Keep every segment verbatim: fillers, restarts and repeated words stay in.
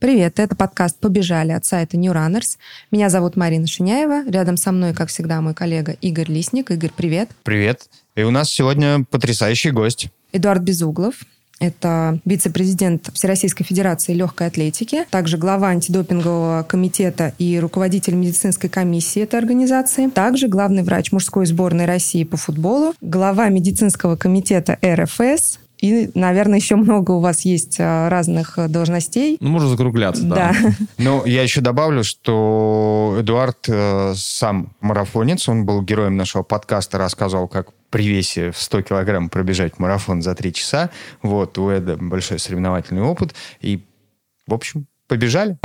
Привет, это подкаст «Побежали» от сайта New Runners. Меня зовут Марина Шиняева. Рядом со мной, как всегда, мой коллега Игорь Лисник. Игорь, привет. Привет. И у нас сегодня потрясающий гость. Эдуард Безуглов. Это вице-президент Всероссийской Федерации легкой атлетики, также глава антидопингового комитета и руководитель медицинской комиссии этой организации, также главный врач мужской сборной России по футболу, глава медицинского комитета эр эф эс. И, наверное, еще много у вас есть разных должностей. Ну, можно закругляться, да. да. Ну, я еще добавлю, что Эдуард э, сам марафонец, он был героем нашего подкаста, рассказывал, как при весе в сто килограмм пробежать марафон за три часа. Вот, у Эда большой соревновательный опыт. И, в общем, побежали.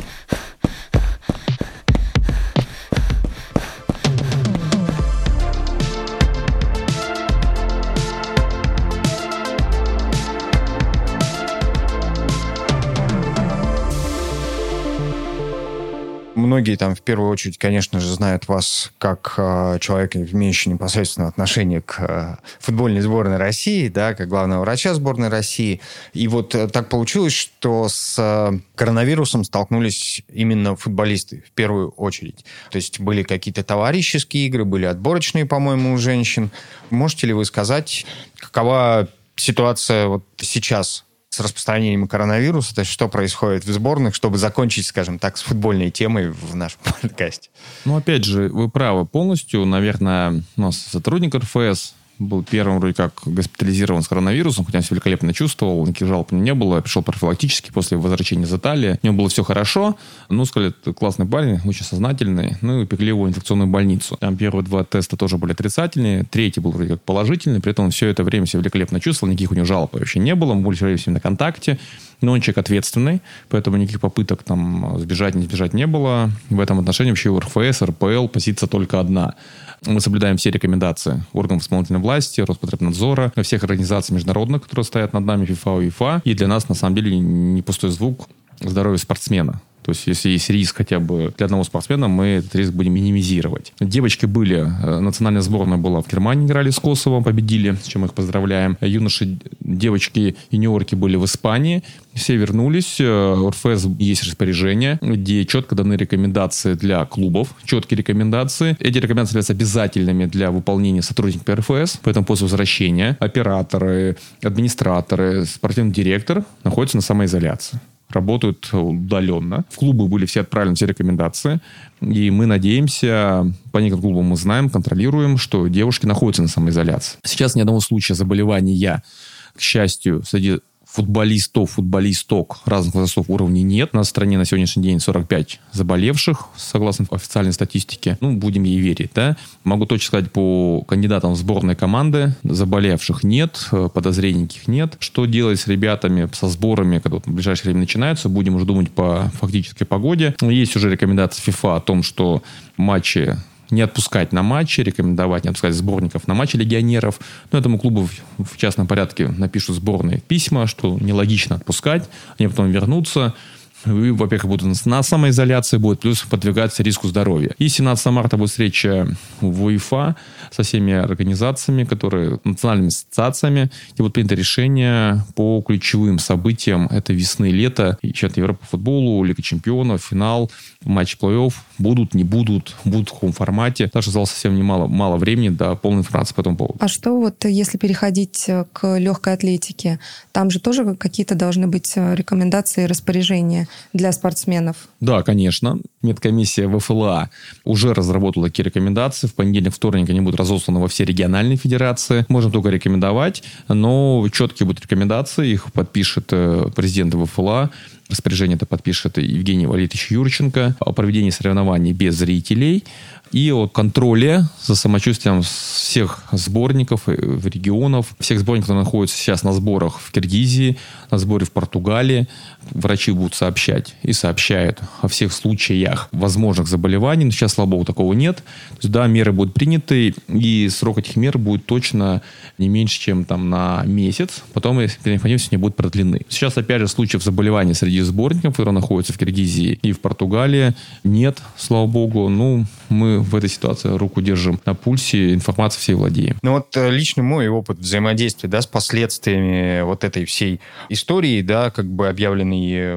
Многие там в первую очередь, конечно же, знают вас как э, человека, имеющего непосредственное отношение к э, футбольной сборной России, да, как главного врача сборной России. И вот э, так получилось, что с э, коронавирусом столкнулись именно футболисты в первую очередь. То есть были какие-то товарищеские игры, были отборочные, по-моему, у женщин. Можете ли вы сказать, какова ситуация вот сейчас с распространением коронавируса, то есть что происходит в сборных, чтобы закончить, скажем так, с футбольной темой в нашем подкасте? Ну, опять же, вы правы полностью. Наверное, у нас сотрудник эр эф эс был первым вроде как госпитализирован с коронавирусом, хотя он себя великолепно чувствовал, никаких жалоб не было, пришел профилактически после возвращения из Италии. У него было все хорошо. Ну, сказали, это классный парень, очень сознательный. Ну, и упекли его в инфекционную больницу. Там первые два теста тоже были отрицательные, третий был вроде как положительный, при этом он все это время себя великолепно чувствовал, никаких у него жалоб вообще не было, мы были все время с ним на контакте. Но он человек ответственный, поэтому никаких попыток там сбежать, не сбежать не было. В этом отношении вообще у эр эф эс, эр пэ эл позиция только одна. Мы соблюдаем все рекомендации органов исполнительной власти, Роспотребнадзора, всех организаций международных, которые стоят над нами, ФИФА, УЕФА. И для нас, на самом деле, не пустой звук здоровья спортсмена. То есть, если есть риск хотя бы для одного спортсмена, мы этот риск будем минимизировать. Девочки были, национальная сборная была в Германии, играли с Косово, победили, с чем мы их поздравляем. Юноши, девочки, юниорки были в Испании, все вернулись. У эр эф эс есть распоряжение, где четко даны рекомендации для клубов, четкие рекомендации. Эти рекомендации являются обязательными для выполнения сотрудников эр эф эс, поэтому после возвращения операторы, администраторы, спортивный директор находятся на самоизоляции. Работают удаленно. В клубы были все отправлены, все рекомендации. И мы надеемся, по некоторым клубам мы знаем, контролируем, что девушки находятся на самоизоляции. Сейчас ни одного случая заболевания, к счастью, среди футболистов, футболисток разных возрастов уровней нет. У нас в стране на сегодняшний день сорок пять заболевших, согласно официальной статистике. Ну, будем ей верить, да. Могу точно сказать по кандидатам в сборные команды. Заболевших нет, подозрений никаких нет. Что делать с ребятами, со сборами, когда вот в ближайшее время начинаются, будем уже думать по фактической погоде. Есть уже рекомендации ФИФА о том, что матчи не отпускать на матчи, рекомендовать не отпускать сборников на матчи легионеров. Но этому клубу в частном порядке напишут сборные письма, что нелогично отпускать. Они потом вернутся. И, во-первых, будут на самоизоляции, будет, плюс подвигаться риску здоровья. И семнадцатого марта будет встреча в УЕФА со всеми организациями, которые, национальными ассоциациями, где будет принято решение по ключевым событиям этой весны и лета. Чемпионат Европы по футболу, Лига чемпионов, финал, матч плей-офф. Будут, не будут, будут в каком формате. Так что осталось совсем немало мало времени до полной информации по этому поводу. А что вот, если переходить к легкой атлетике, там же тоже какие-то должны быть рекомендации и распоряжения для спортсменов? Да, конечно. Медкомиссия вэ эф эл а уже разработала такие рекомендации. В понедельник, вторник они будут разосланы во все региональные федерации. Можем только рекомендовать, но четкие будут рекомендации. Их подпишет президент вэ эф эл а. Распоряжение это подпишет Евгений Валерьевич Юрченко о проведении соревнований без зрителей и о контроле за самочувствием всех сборников, регионов, всех сборников, которые находятся сейчас на сборах в Киргизии, на сборе в Португалии. Врачи будут сообщать и сообщают о всех случаях возможных заболеваний. Но сейчас, слава богу, такого нет. То есть, да, меры будут приняты, и срок этих мер будет точно не меньше, чем там на месяц. Потом, если необходимость, они будут продлены. Сейчас, опять же, случаев заболеваний среди сборников, которые находятся в Киргизии и в Португалии, нет, слава богу. Ну, мы в этой ситуации руку держим на пульсе, информацией всей владеем. Ну вот лично мой опыт взаимодействия, да, с последствиями вот этой всей истории, да, как бы объявленной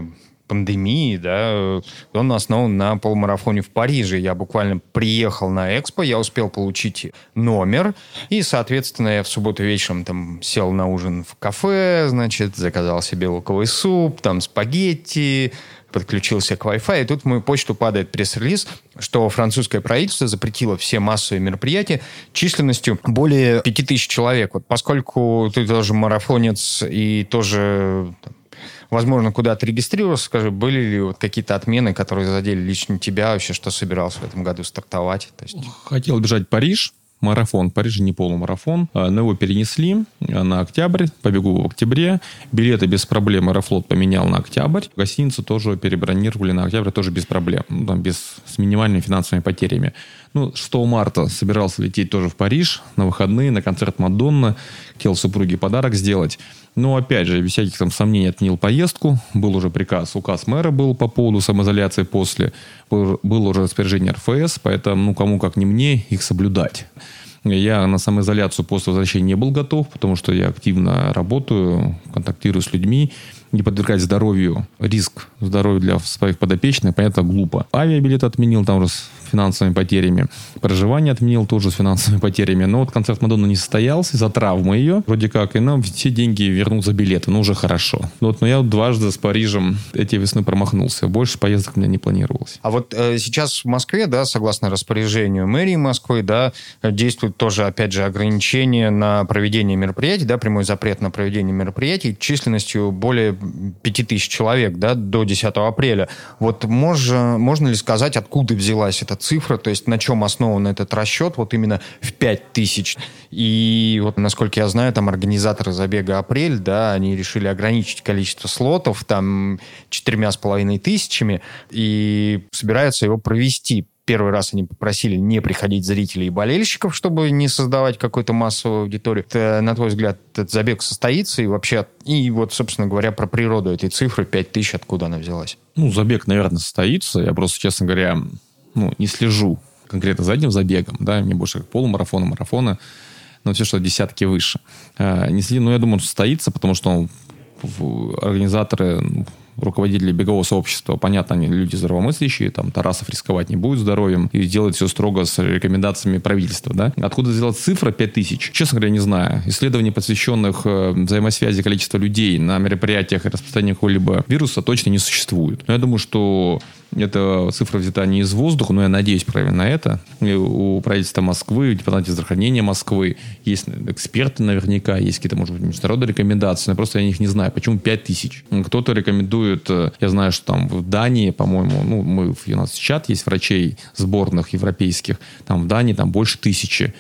пандемии, да, он основан на полумарафоне в Париже. Я буквально приехал на Экспо, я успел получить номер, и, соответственно, я в субботу вечером там сел на ужин в кафе, значит, заказал себе луковый суп, там спагетти, подключился к Wi-Fi, и тут в мою почту падает пресс-релиз, что французское правительство запретило все массовые мероприятия численностью более пяти тысяч человек. Вот поскольку ты тоже марафонец и тоже, возможно, куда-то регистрировался, скажи, были ли вот какие-то отмены, которые задели лично тебя вообще, что собирался в этом году стартовать? То есть... Хотел бежать в Париж. Марафон. В Париже не полумарафон. Но его перенесли на октябрь. Побегу в октябре. Билеты без проблем Аэрофлот поменял на октябрь. Гостиницу тоже перебронировали на октябрь, тоже без проблем. Ну, там без, с минимальными финансовыми потерями. Ну, шестого марта собирался лететь тоже в Париж на выходные, на концерт Мадонны. Хотел супруге подарок сделать. Но, опять же, без всяких там сомнений отменил поездку. Был уже приказ, указ мэра был по поводу самоизоляции после. Был, было уже распоряжение эр эф эс, поэтому, ну, кому как не мне их соблюдать. Я на самоизоляцию после возвращения не был готов, потому что я активно работаю, контактирую с людьми. Не подвергать здоровью, риск здоровью для своих подопечных, понятно, глупо. Авиабилет отменил там уже с финансовыми потерями. Проживание отменил тоже с финансовыми потерями. Но вот концерт Мадонны не состоялся из-за травмы ее. Вроде как, и нам все деньги вернул за билеты. Ну, уже хорошо. Вот, но я дважды с Парижем эти весны промахнулся. Больше поездок у меня не планировалось. А вот э, сейчас в Москве, да, согласно распоряжению мэрии Москвы, да, действует тоже, опять же, ограничение на проведение мероприятий, да, прямой запрет на проведение мероприятий численностью более пяти тысяч человек, да, до десятого апреля. Вот можно, можно ли сказать, откуда взялась эта цифра, то есть на чем основан этот расчет, вот именно в пять тысяч? И вот, насколько я знаю, там организаторы забега «Апрель», да, они решили ограничить количество слотов там четырьмя с половиной тысячами и собираются его провести. Первый раз они попросили не приходить зрителей и болельщиков, чтобы не создавать какую-то массовую аудиторию. Это, на твой взгляд, этот забег состоится? И вообще, и вот, собственно говоря, про природу этой цифры пять тысяч, откуда она взялась? Ну, забег, наверное, состоится. Я просто, честно говоря, ну, не слежу конкретно за этим забегом. Да, мне больше как полумарафона, марафона, но все, что десятки выше. Не следи, но я думаю, он состоится, потому что он, организаторы... руководители бегового сообщества, понятно, они люди здравомыслящие, там Тарасов рисковать не будет здоровьем и делать все строго с рекомендациями правительства, да. Откуда взялась цифра пять тысяч? Честно говоря, не знаю. Исследований, посвященных взаимосвязи количества людей на мероприятиях и распространении какого-либо вируса, точно не существует. Но я думаю, что эта цифра взята не из воздуха, но я надеюсь, правильно, на это. И у правительства Москвы, у департамента здравоохранения Москвы есть эксперты наверняка, есть какие-то, может быть, международные рекомендации, но просто я их не знаю. Почему пять тысяч? Кто-то рекомендует, я знаю, что там в Дании, по-моему, ну, мы, у нас чат есть врачей сборных европейских, там в Дании там больше тысячи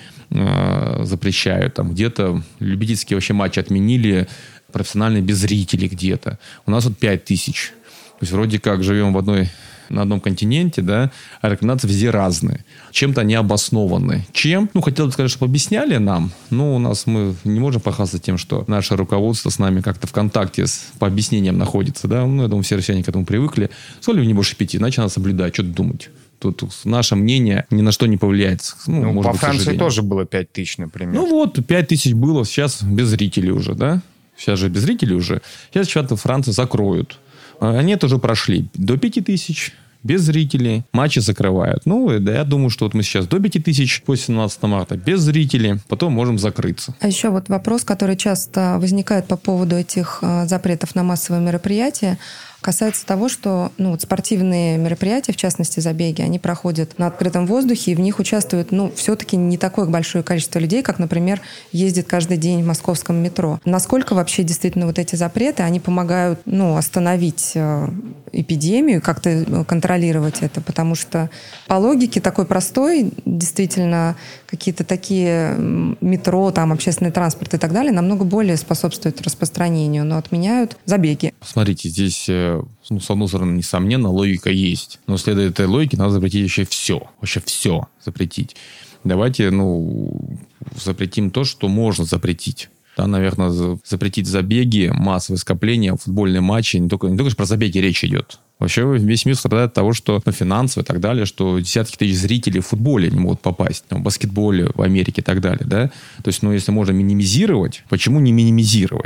э, запрещают, там где-то любительские вообще матчи отменили, профессиональные без зрителей где-то. У нас вот пять тысяч. То есть вроде как живем в одной... на одном континенте, да, а рекомендации везде разные. Чем-то они обоснованы. Чем? Ну, хотел бы сказать, чтобы объясняли нам, но у нас мы не можем похвастаться тем, что наше руководство с нами как-то в контакте с, по объяснениям находится, да, ну, я думаю, все россияне к этому привыкли. Сколько не больше пяти, иначе надо соблюдать, что-то думать. Тут наше мнение ни на что не повлияет. Ну, ну, может по быть, Франции тоже было пять тысяч, например. Ну, вот, пять тысяч было, сейчас без зрителей уже, да? Сейчас же без зрителей уже. Сейчас чемпионат Франции закроют. Они тоже прошли до пяти тысяч, без зрителей, матчи закрывают. Ну, да, я думаю, что вот мы сейчас до пяти тысяч, после семнадцатого марта, без зрителей, потом можем закрыться. А еще вот вопрос, который часто возникает по поводу этих э, запретов на массовые мероприятия, касается того, что ну, вот спортивные мероприятия, в частности забеги, они проходят на открытом воздухе, и в них участвует ну, все-таки не такое большое количество людей, как, например, ездит каждый день в московском метро. Насколько вообще действительно вот эти запреты, они помогают ну, остановить э, эпидемию, как-то контролировать это? Потому что по логике такой простой, действительно, какие-то такие метро, там, общественный транспорт и так далее намного более способствуют распространению, но отменяют забеги. Смотрите, здесь... Ну, с одной стороны, несомненно, логика есть. Но следуя этой логике, надо запретить вообще все. Вообще все запретить. Давайте, ну, запретим то, что можно запретить. Да, наверное, запретить забеги, массовые скопления, футбольные матчи. Не только, не только про забеги речь идет. Вообще весь мир страдает от того, что ну, финансово и так далее, что десятки тысяч зрителей в футболе не могут попасть, там, в баскетболе в Америке и так далее. Да? То есть, ну, если можно минимизировать, почему не минимизировать?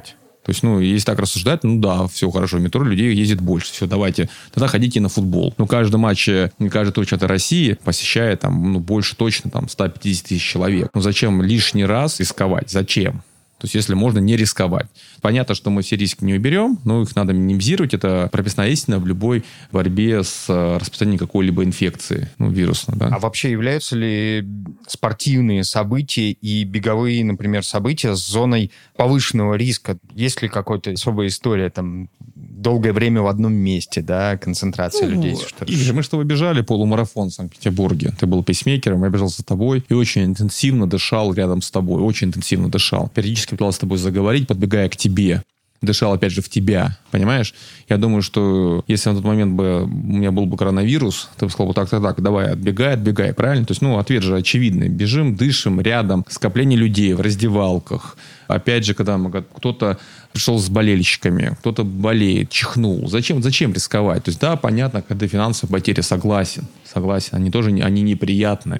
То есть, ну, если так рассуждать, ну да, все хорошо, в метро людей ездит больше, все, давайте, тогда ходите на футбол. Ну, каждый матч, каждый тур чемпионата России посещает там, ну, больше точно, там, сто пятьдесят тысяч человек. Ну, зачем лишний раз рисковать? Зачем? То есть, если можно не рисковать. Понятно, что мы все риски не уберем, но их надо минимизировать. Это прописная истина в любой борьбе с распространением какой-либо инфекции, ну, вирусной. Да? А вообще являются ли спортивные события и беговые, например, события с зоной повышенного риска? Есть ли какая-то особая история, там, долгое время в одном месте, да, концентрация ну, людей? Что Игорь, мы с тобой бежали полумарафон в Санкт-Петербурге. Ты был пейсмейкером, я бежал за тобой и очень интенсивно дышал рядом с тобой. Очень интенсивно дышал. Периодически пытался с тобой заговорить, подбегая к тебе. Дышал, опять же, в тебя, понимаешь? Я думаю, что если на тот момент бы у меня был бы коронавирус, ты бы сказал бы так, так, так, давай, отбегай, отбегай, правильно? То есть, ну, ответ же очевидный. Бежим, дышим, рядом, скопление людей в раздевалках. Опять же, когда мы, кто-то пришел с болельщиками, кто-то болеет, чихнул. Зачем, зачем рисковать? То есть, да, понятно, когда финансовые потери, согласен. Согласен, они тоже они неприятны.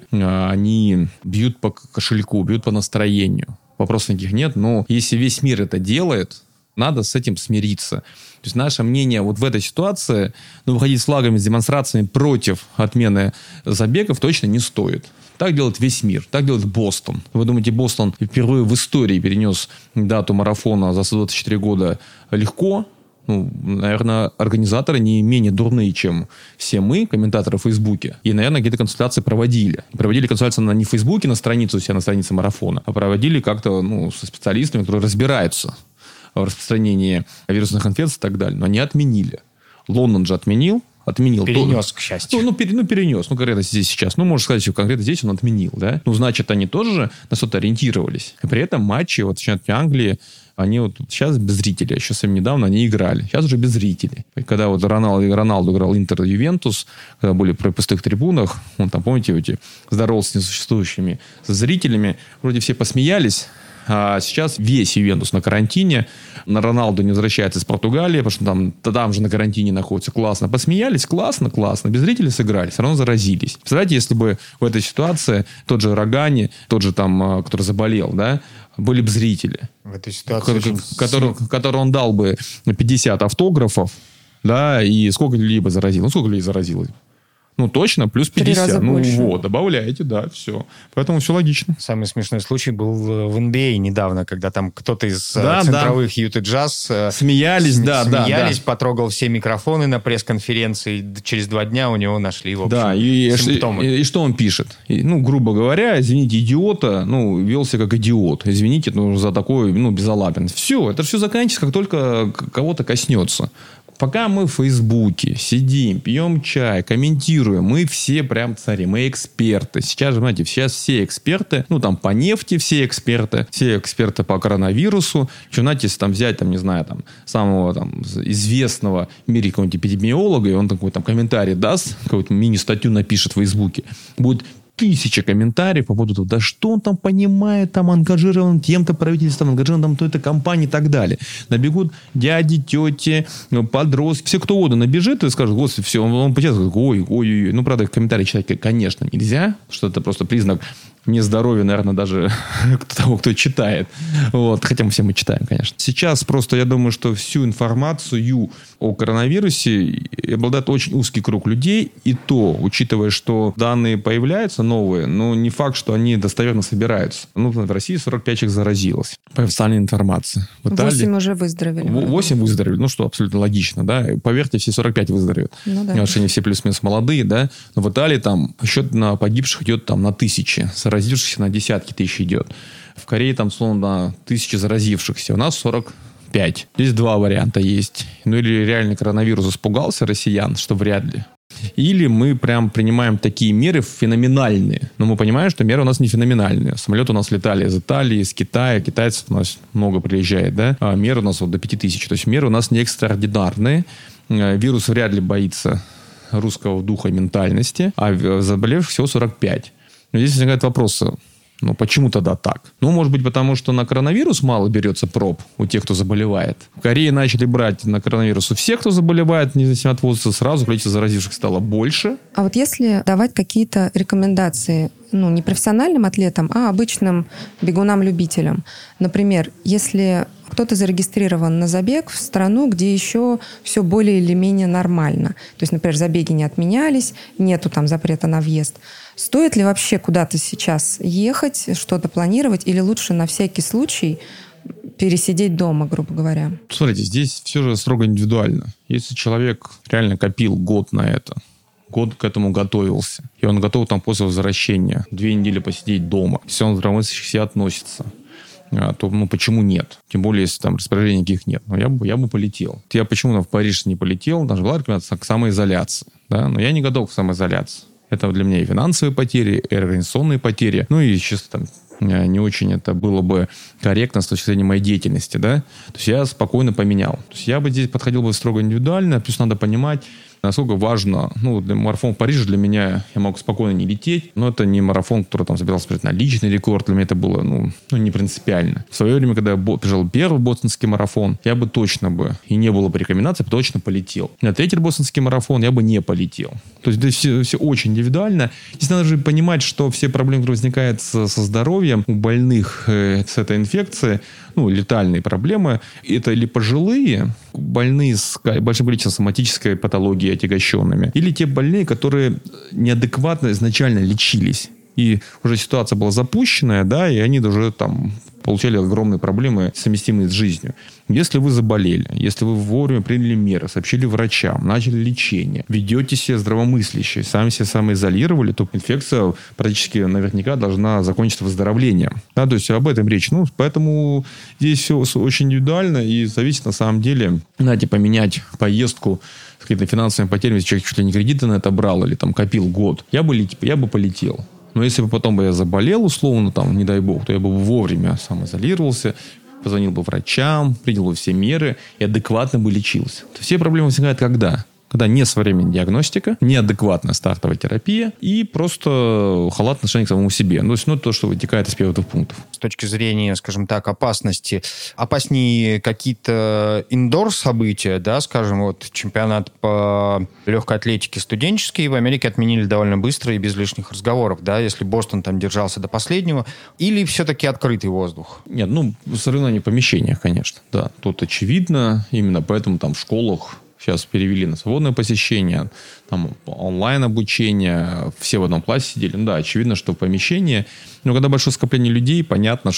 Они бьют по кошельку, бьют по настроению. Вопросов никаких нет, но если весь мир это делает, надо с этим смириться. То есть наше мнение вот в этой ситуации, ну, выходить с флагами, с демонстрациями против отмены забегов точно не стоит. Так делает весь мир. Так делает Бостон. Вы думаете, Бостон впервые в истории перенес дату марафона за сто двадцать четыре года легко? Ну, наверное, организаторы не менее дурные, чем все мы, комментаторы в Фейсбуке. И, наверное, какие-то консультации проводили. Проводили консультации на, не в Фейсбуке, на страницу у себя, на странице марафона, а проводили как-то, ну, со специалистами, которые разбираются в распространении вирусных инфекций и так далее. Но они отменили. Лондон же отменил. Отменил. Перенес, к счастью. Ну, ну, пере, ну, перенес. Ну, конкретно здесь сейчас. Ну, можно сказать, что конкретно здесь он отменил, да? Ну, значит, они тоже на что-то ориентировались. И при этом матчи, вот в чемпионате Англии, они вот сейчас без зрителей. Еще совсем недавно они играли. Сейчас уже без зрителей. И когда вот Роналду, Роналду играл Интер Ювентус, когда были при пустых трибунах, он там, помните, эти здоровался с несуществующими зрителями, вроде все посмеялись. А сейчас весь Ювентус на карантине. На Роналду не возвращается из Португалии, потому что там, там же на карантине находится. Классно. Посмеялись, классно, классно. Без зрителей сыграли, все равно заразились. Представляете, если бы в этой ситуации тот же Рогани, тот же там, который заболел, да, были бы зрители. В этой ситуации ко- очень... который, который он дал бы пятьдесят автографов, да, и сколько людей бы заразил? Ну, сколько людей заразилось? Ну, точно, плюс пятьдесят. Ну, больше. Вот, добавляете, да, все. Поэтому все логично. Самый смешной случай был в эн би эй недавно, когда там кто-то из да, центровых да. Юта Джаз смеялись, см- да, смеялись, да, да. потрогал все микрофоны на пресс-конференции. Через два дня у него нашли, в общем, да, и, симптомы. И, и что он пишет? И, ну, грубо говоря, извините, идиота, ну, велся как идиот. Извините, ну, за такой, ну, безалаберность. Все, это все заканчивается, как только кого-то коснется. Пока мы в Фейсбуке сидим, пьем чай, комментируем, мы все прям цари, мы эксперты. Сейчас же, знаете, сейчас все эксперты, ну, там, по нефти все эксперты, все эксперты по коронавирусу. Что, знаете, если там взять, там, не знаю, там, самого там, известного в мире какого-нибудь эпидемиолога, и он такой там комментарий даст, какую-то мини-статью напишет в Фейсбуке, будет тысяча комментариев по поводу того, да что он там понимает, там ангажирован тем-то правительством, ангажирован там той-то компанией и так далее. Набегут дяди, тети, подростки, все кто угодно набежит и скажет, господи, все, он, он почему-то ой, ой, ой, ну, правда, комментарии читать, конечно, нельзя, что это просто признак нездоровья, наверное, даже того, кто читает. Вот. Хотя мы все мы читаем, конечно. Сейчас просто я думаю, что всю информацию о коронавирусе обладает очень узкий круг людей. И то, учитывая, что данные появляются новые, но не факт, что они достоверно собираются. Ну, в России сорок пять человек заразилось. По официальной информации. В Италии восемь уже выздоровели. восемь выздоровели. Ну, что абсолютно логично, да. Поверьте, все сорок пять выздоровеют. Ну, да. Потому что они все плюс-минус молодые, да. Но в Италии там счет на погибших идет там на тысячи. Заразившихся на десятки тысяч идет. В Корее там, словно, тысячи заразившихся. У нас сорок пять. Здесь два варианта есть. Ну, или реально коронавирус испугался россиян, что вряд ли. Или мы прям принимаем такие меры феноменальные. Но мы понимаем, что меры у нас не феноменальные. Самолеты у нас летали из Италии, из Китая. Китайцев у нас много приезжает, да? А меры у нас вот до пяти тысяч. То есть меры у нас не экстраординарные. Вирус вряд ли боится русского духа и ментальности. А заболевших всего сорок пять. Но здесь возникает вопрос, ну, почему тогда так? Ну, может быть, потому что на коронавирус мало берется проб у тех, кто заболевает. В Корее начали брать на коронавирус у всех, кто заболевает, независимо от возраста, сразу количество заразивших стало больше. А вот если давать какие-то рекомендации, ну, не профессиональным атлетам, а обычным бегунам-любителям. Например, если кто-то зарегистрирован на забег в страну, где еще все более или менее нормально. То есть, например, забеги не отменялись, нету там запрета на въезд. Стоит ли вообще куда-то сейчас ехать, что-то планировать, или лучше на всякий случай пересидеть дома, грубо говоря? Смотрите, здесь все же строго индивидуально. Если человек реально копил год на это, год к этому готовился, и он готов там после возвращения две недели посидеть дома, если он здравомыслящий к себе относится, то ну, почему нет? Тем более, если там распоряжений никаких нет. Но я бы, я бы полетел. Я почему в Париж не полетел? Даже была рекомендация к самоизоляции. Да? Но я не готов к самоизоляции. Это для меня и финансовые потери, и организационные потери. Ну и чисто там не очень это было бы корректно с точки зрения моей деятельности. Да? То есть я спокойно поменял. То есть я бы здесь подходил бы строго индивидуально. Плюс надо понимать, насколько важно, ну, для марафон в Париже для меня, я могу спокойно не лететь, но это не марафон, который там собирался на личный рекорд, для меня это было, ну, ну, не принципиально. В свое время, когда я бежал первый бостонский марафон, я бы точно бы, и не было бы рекомендаций, я бы точно полетел. На третий бостонский марафон я бы не полетел. То есть это все, все очень индивидуально. Здесь надо же понимать, что все проблемы, которые возникают со, со здоровьем у больных э, с этой инфекцией, ну, летальные проблемы, это или пожилые, больные с большим количеством соматической патологии отягощенными, или те больные, которые неадекватно изначально лечились. И уже ситуация была запущенная, да, и они уже там получали огромные проблемы, совместимые с жизнью. Если вы заболели, если вы вовремя приняли меры, сообщили врачам, начали лечение, ведете себя здравомысляще, сами себя самоизолировали, то инфекция практически наверняка должна закончиться выздоровлением. Да, то есть об этом речь. Ну, поэтому здесь все очень индивидуально и зависит на самом деле, знаете, поменять поездку с какими-то финансовыми потерями, если человек чуть ли не кредиты на это брал или там копил год, я бы, я бы полетел. Но если бы потом бы я заболел, условно, там, не дай бог, то я бы вовремя самоизолировался, позвонил бы врачам, принял бы все меры и адекватно бы лечился. Все проблемы возникают когда? Когда не своевременная диагностика, неадекватная стартовая терапия и просто халатное отношение к самому себе. Ну, то есть, ну, то, что вытекает из первых двух пунктов. С точки зрения, скажем так, опасности, опаснее какие-то индор-события, да, скажем, вот чемпионат по легкой атлетике студенческий в Америке отменили довольно быстро и без лишних разговоров, да, если Бостон там держался до последнего, или все-таки открытый воздух? Нет, ну, соревнования в помещениях, конечно, да, тут очевидно, именно поэтому там в школах сейчас перевели на свободное посещение, там онлайн-обучение, все в одном классе сидели. Ну да, очевидно, что в помещении. Но когда большое скопление людей, понятно,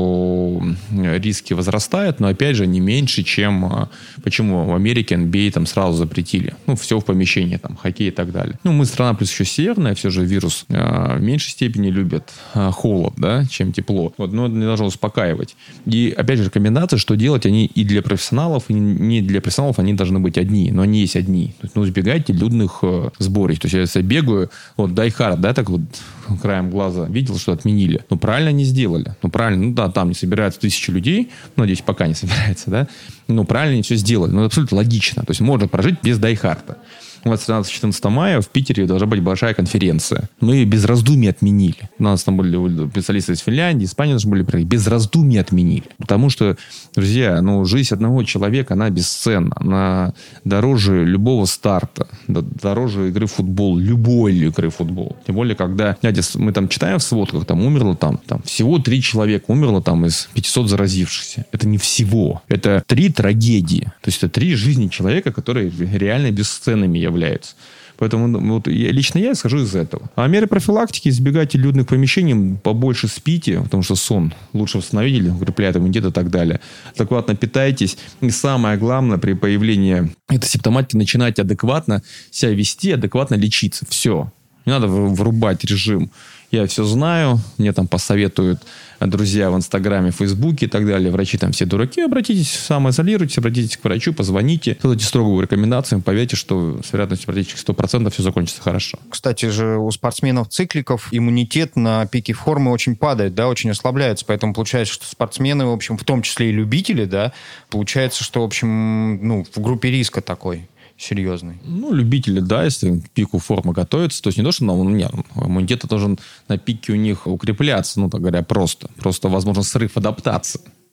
что риски возрастают, но опять же не меньше, чем... Почему в Америке эн би эй там сразу запретили? Ну, все в помещении, там, хоккей и так далее. Ну, мы страна плюс еще северная, все же вирус э, в меньшей степени любит э, холод, да, чем тепло. Вот, но это не должно успокаивать. И опять же рекомендация, что делать они и для профессионалов, и не для профессионалов, они должны быть одни, но они есть одни. То есть, ну, избегайте людных э, сборищ. То есть, если я бегаю, вот Die Hard, да, так вот краем глаза видел, что отменили. Ну, правильно не сделали. Ну, правильно, ну да, там не собираются тысячи людей, ну, надеюсь, пока не собирается, да, ну, правильно они все сделали. Ну, это абсолютно логично. То есть, можно прожить без Die Hard'а. У нас тринадцатого-четырнадцатого мая в Питере должна быть большая конференция. Мы ее без раздумий отменили. У нас там были специалисты из Финляндии, Испании должны были приехать. Без раздумий отменили. Потому что, друзья, ну, жизнь одного человека, она бесценна. Она дороже любого старта. Дороже игры в футбол. Любой игры в футбол. Тем более, когда, знаете, мы там читаем в сводках, там умерло там, там всего три человека умерло там из пятисот заразившихся. Это не всего. Это три трагедии. То есть, это три жизни человека, которые реально бесценными являются. являются. Поэтому вот, я, лично я исхожу из этого. А меры профилактики: избегайте людных помещений, побольше спите, потому что сон лучше восстановить, укрепляет иммунитет и так далее. Адекватно питайтесь. И самое главное, при появлении этой симптоматики начинайте адекватно себя вести, адекватно лечиться. Все. Не надо врубать режим. Я все знаю, мне там посоветуют друзья в Инстаграме, в Фейсбуке и так далее. Врачи там все дураки. Обратитесь, самоизолируйтесь, обратитесь к врачу, позвоните. Следуйте строгую рекомендацию. Поверьте, что с вероятностью практически сто процентов все закончится хорошо. Кстати же, у спортсменов-цикликов иммунитет на пике формы очень падает, да, очень ослабляется. Поэтому получается, что спортсмены, в общем, в том числе и любители, да, получается, что, в общем, ну, в группе риска такой серьезный. Ну, любители, да, если к пику формы готовятся, то есть не то, что ну, нет, иммунитет должен на пике у них укрепляться, ну, так говоря, просто. Просто, возможно, срыв адаптации.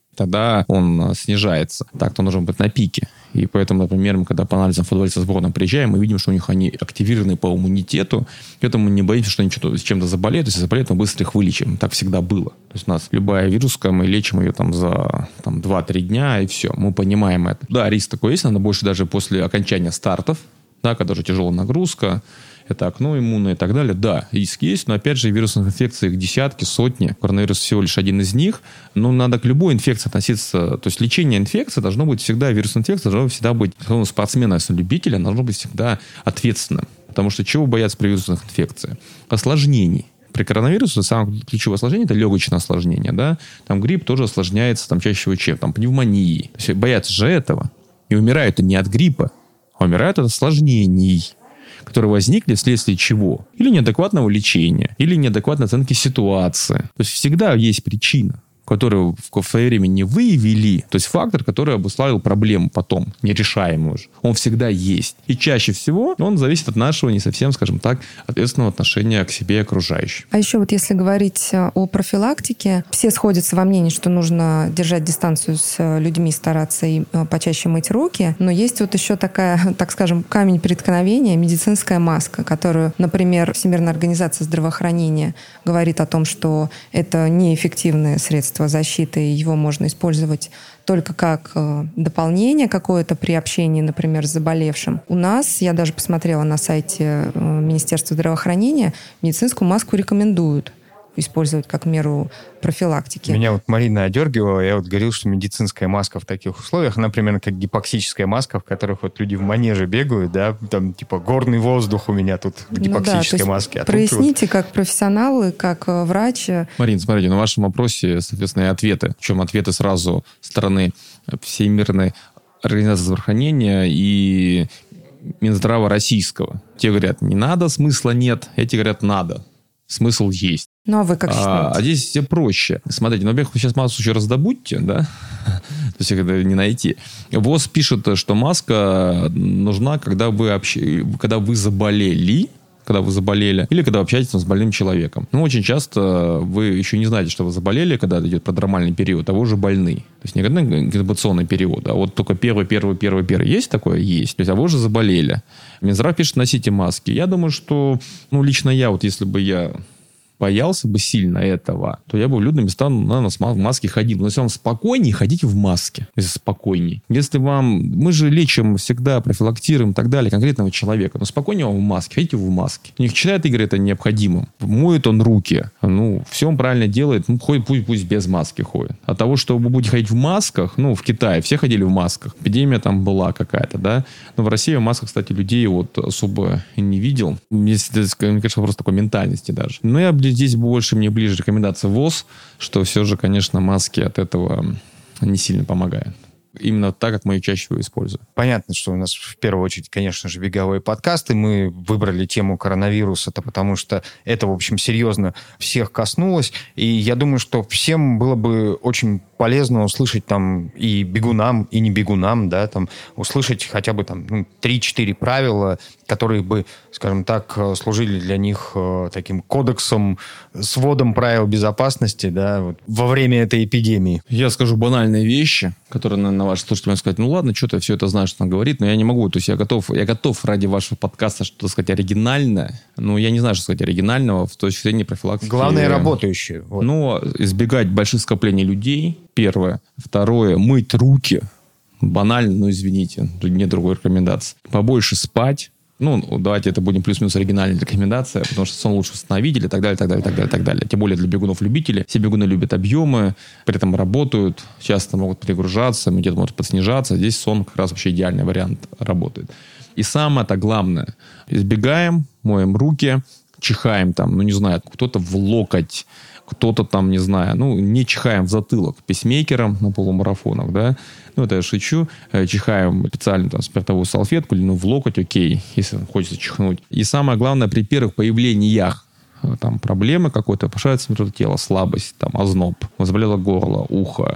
тогда он снижается. Так-то он должен быть на пике. И поэтому, например, мы, когда по анализам футболистов сборной приезжаем, мы видим, что у них они активированы по иммунитету, поэтому мы не боимся, что они что-то, с чем-то заболеют. Если заболеют, мы быстро их вылечим. Так всегда было. То есть у нас любая вируска, мы лечим ее там за там, два-три дня, и все. Мы понимаем это. Да, риск такой есть, надо больше даже после окончания стартов, да, когда уже тяжелая нагрузка, это окно иммунное и так далее. Да, риск есть, но опять же вирусных инфекций их десятки, сотни. Коронавирус всего лишь один из них. Но надо к любой инфекции относиться. То есть лечение инфекции должно быть всегда, вирусная инфекция должна всегда быть, у спортсмена, если любителя, должно быть всегда ответственным. Потому что чего боятся при вирусных инфекциях? Осложнений. При коронавирусе самое ключевое осложнение – это легочное осложнение. Да? Там грипп тоже осложняется там, чаще всего чем? Там, пневмонией. То есть боятся же этого. И умирают не от гриппа, а умирают от осложнений, которые возникли вследствие чего? Или неадекватного лечения, или неадекватной оценки ситуации. То есть всегда есть причина, которую в свое время не выявили, то есть фактор, который обуславил проблему потом, нерешаемую уже. Он всегда есть. И чаще всего он зависит от нашего не совсем, скажем так, ответственного отношения к себе и окружающим. А еще вот если говорить о профилактике, все сходятся во мнении, что нужно держать дистанцию с людьми, стараться и почаще мыть руки, но есть вот еще такая, так скажем, камень преткновения, медицинская маска, которую, например, Всемирная организация здравоохранения говорит о том, что это неэффективное средство защиты, и его можно использовать только как э, дополнение какое-то при общении, например, с заболевшим. У нас, я даже посмотрела на сайте э, Министерства здравоохранения, медицинскую маску рекомендуют использовать как меру профилактики. Меня вот Марина одергивала, я вот говорил, что медицинская маска в таких условиях, она примерно как гипоксическая маска, в которых вот люди в манеже бегают, да, там типа горный воздух у меня тут в гипоксической ну да, маске. А проясните, вот... как профессионалы, как врач. Марина, смотрите, на вашем вопросе, соответственно, и ответы. Причем ответы сразу со стороны Всемирной организации здравоохранения и Минздрава российского. Те говорят, не надо, смысла нет. Эти говорят, надо. Смысл есть. Ну, а вы как считаете? А, а здесь все проще. Смотрите, ну, во-первых, вы сейчас маску еще раздобудьте, да? То есть их не найти. ВОЗ пишет, что маска нужна, когда вы, общ... когда вы заболели, когда вы заболели, или когда вы общаетесь с больным человеком. Ну, очень часто вы еще не знаете, что вы заболели, когда идет продромальный период, а вы уже больны. То есть не когда инкубационный период, а вот только первый, первый, первый, первый. Есть такое? Есть. То есть, а вы уже заболели. Минздрав пишет, носите маски. Я думаю, что, ну, лично я, вот если бы я боялся бы сильно этого, то я бы в людные места, наверное, в маске ходил. Но если вам спокойнее, ходите в маске. Если спокойнее. Если вам... Мы же лечим всегда, профилактируем и так далее конкретного человека. Но спокойнее вам в маске. Ходите в маске. У них считает Игорь это необходимым. Моет он руки. Ну, все он правильно делает. Ну, ходит, пусть, пусть без маски ходит. От того, что вы будете ходить в масках, ну, в Китае все ходили в масках. Эпидемия там была какая-то, да. Но в России в масках, кстати, людей вот особо не видел. Мне кажется, вопрос такой ментальности даже. Но я здесь больше, мне ближе рекомендация ВОЗ, что все же, конечно, маски от этого не сильно помогают. Именно так, как мы ее чаще всего используем. Понятно, что у нас в первую очередь, конечно же, беговые подкасты. Мы выбрали тему коронавируса-то, потому что это, в общем, серьезно всех коснулось. И я думаю, что всем было бы очень полезно услышать там и бегунам, и не бегунам, да, там, услышать хотя бы там ну, три-четыре правила, которые бы, скажем так, служили для них э, таким кодексом, сводом правил безопасности, да, вот, во время этой эпидемии. Я скажу банальные вещи, которые, наверное, ваши слушатели могут сказать, ну ладно, что-то я все это знаю, что она говорит, но я не могу, то есть я готов, я готов ради вашего подкаста что-то сказать оригинальное, но я не знаю, что сказать оригинального в точке зрения профилактики. Главное, работающее. Вот. Но избегать больших скоплений людей, первое. Второе, мыть руки. Банально, но извините, нет другой рекомендации. Побольше спать. Ну, давайте это будем плюс-минус оригинальная рекомендация, потому что сон лучше восстановитель и так далее, так далее, так далее, так далее. Тем более для бегунов-любителей. Все бегуны любят объемы, при этом работают, часто могут перегружаться, иммунитет может подснижаться. Здесь сон как раз вообще идеальный вариант работает. И самое-то главное. Избегаем, моем руки, чихаем там, ну, не знаю, кто-то в локоть, кто-то там, не знаю, ну, не чихаем в затылок пейсмейкером на полумарафонах, да, ну, это я шучу, чихаем специально там спиртовую салфетку или, ну, в локоть, окей, если хочется чихнуть. И самое главное, при первых появлениях там проблемы какой-то, повышается температура тела, слабость, там, озноб, заболело горло, ухо,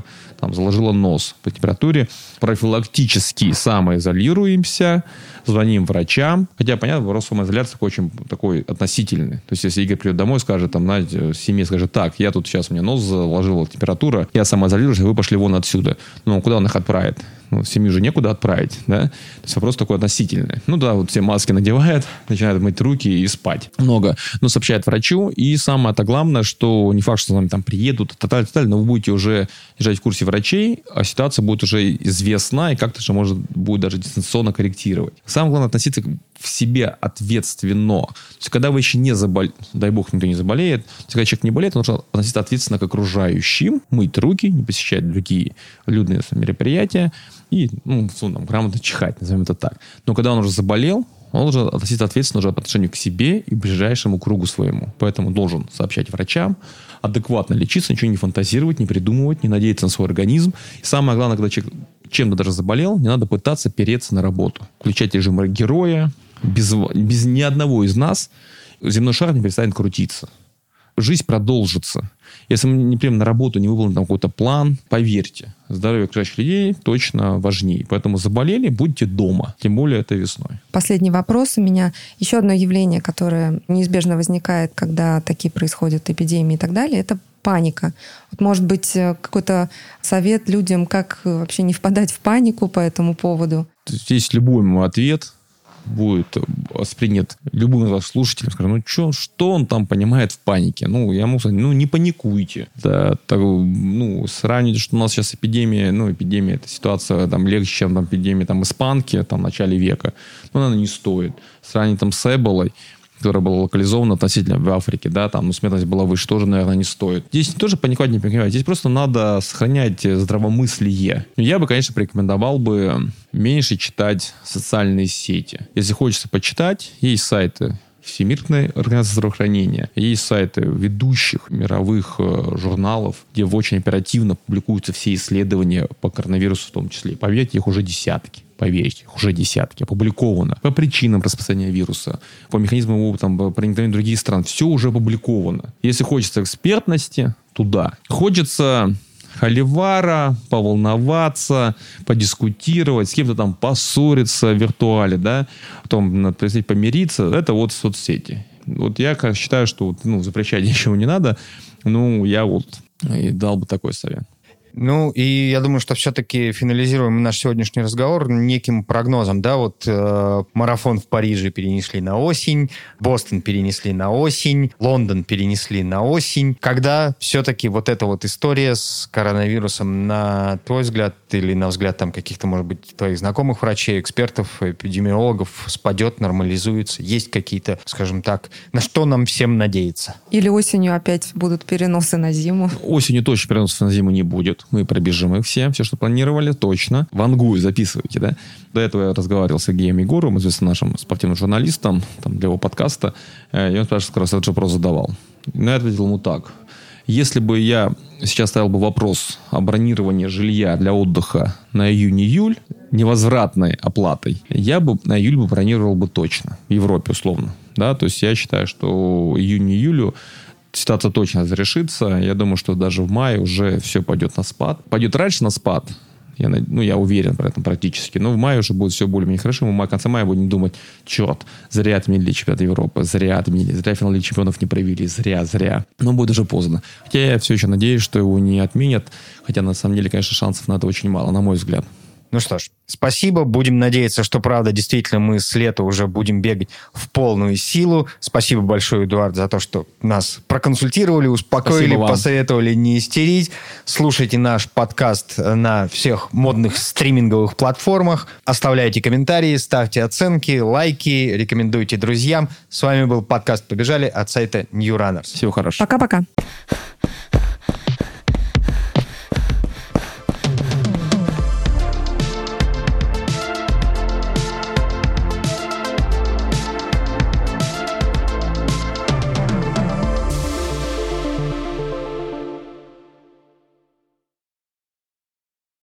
там, заложила нос по температуре, профилактически самоизолируемся, звоним врачам. Хотя, понятно, вопрос самоизоляции очень такой относительный. То есть, если Игорь придет домой, скажет, там, знаете, семье скажет, так, я тут сейчас, у меня нос заложила температура, я самоизолируюсь, вы пошли вон отсюда. Ну, куда он их отправит? Ну, семью же некуда отправить, да? То есть, вопрос такой относительный. Ну, да, вот все маски надевают, начинают мыть руки и спать. Много. Но сообщает врачу. И самое-то главное, что не факт, что с вами там приедут, тоталь, тоталь, но вы будете уже держать в курсе врачей, а ситуация будет уже известна, и как-то же может будет даже дистанционно корректировать. Самое главное, относиться в себе ответственно. То есть, когда вы еще не заболели, дай бог, никто не заболеет, если когда человек не болеет, нужно относиться ответственно к окружающим, мыть руки, не посещать другие людные мероприятия и, ну, там, грамотно чихать, назовем это так. Но когда он уже заболел, он должен относиться ответственно уже по отношению к себе и к ближайшему кругу своему. Поэтому должен сообщать врачам, адекватно лечиться, ничего не фантазировать, не придумывать, не надеяться на свой организм. И самое главное, когда человек чем-то даже заболел, не надо пытаться переться на работу. Включать режим героя. Без, без ни одного из нас земной шар не перестанет крутиться. Жизнь продолжится. Если мы не примем на работу, не выполним там какой-то план, поверьте, здоровье окружающих людей точно важнее. Поэтому заболели, будьте дома. Тем более это весной. Последний вопрос у меня. Еще одно явление, которое неизбежно возникает, когда такие происходят эпидемии и так далее, это паника. Вот, может быть, какой-то совет людям, как вообще не впадать в панику по этому поводу? Здесь любой мой ответ будет воспринят любым из вас слушателем, скажем, ну чё, что он там понимает в панике? Ну, я могу сказать, ну, не паникуйте. Да, так, ну, сравнить, что у нас сейчас эпидемия, ну, эпидемия, это ситуация там легче, чем там эпидемия там испанки, там, в начале века. Но она не стоит. Сравнить там с эболой, которая была локализована относительно в Африке, да, там, ну, смертность была выше, тоже, наверное, не стоит. Здесь тоже паниковать, не паниковать. Здесь просто надо сохранять здравомыслие. Я бы, конечно, порекомендовал бы меньше читать социальные сети. Если хочется почитать, есть сайты Всемирной организации здравоохранения, есть сайты ведущих мировых э, журналов, где очень оперативно публикуются все исследования по коронавирусу в том числе. Поверьте, их уже десятки. Поверьте, их уже десятки. Опубликовано. По причинам распространения вируса, по механизмам его там, проникновения в другие страны. Все уже опубликовано. Если хочется экспертности, туда. Хочется холивара, поволноваться, подискутировать, с кем-то там поссориться в виртуале, да, потом надо помириться, это вот соцсети. Вот я считаю, что ну, запрещать ничего не надо, ну, я вот и дал бы такой совет. Ну, и я думаю, что все-таки финализируем наш сегодняшний разговор неким прогнозом, да, вот э, марафон в Париже перенесли на осень, Бостон перенесли на осень, Лондон перенесли на осень. Когда все-таки вот эта вот история с коронавирусом, на твой взгляд, или на взгляд там каких-то, может быть, твоих знакомых врачей, экспертов, эпидемиологов, спадет, нормализуется? Есть какие-то, скажем так, на что нам всем надеяться? Или осенью опять будут переносы на зиму? Осенью точно переносов на зиму не будет. Мы пробежим их все, все, что планировали, точно. Вангую записывайте, да. До этого я разговаривал с Сергеем Егоровым, известным нашим спортивным журналистом, там, для его подкаста, и он спрашивает, как раз этот же вопрос задавал. Но я ответил ему так. Если бы я сейчас ставил бы вопрос о бронировании жилья для отдыха на июнь-июль невозвратной оплатой, я бы на июль бы бронировал бы точно. В Европе, условно. Да? То есть я считаю, что июнь-июлю ситуация точно разрешится. Я думаю, что даже в мае уже все пойдет на спад. Пойдет раньше на спад. Я, ну, я уверен про это практически. Но в мае уже будет все более-менее хорошо. Мы в конце мая будем думать, черт, зря отменили чемпионат Европы, зря отменили, зря финал Лиги чемпионов не провели, зря, зря. Но будет уже поздно. Хотя я все еще надеюсь, что его не отменят. Хотя на самом деле, конечно, шансов на это очень мало, на мой взгляд. Ну что ж, спасибо. Будем надеяться, что, правда, действительно мы с лета уже будем бегать в полную силу. Спасибо большое, Эдуард, за то, что нас проконсультировали, успокоили, посоветовали не истерить. Слушайте наш подкаст на всех модных стриминговых платформах. Оставляйте комментарии, ставьте оценки, лайки, рекомендуйте друзьям. С вами был подкаст «Побежали» от сайта New Runners. Всего хорошего. Пока-пока.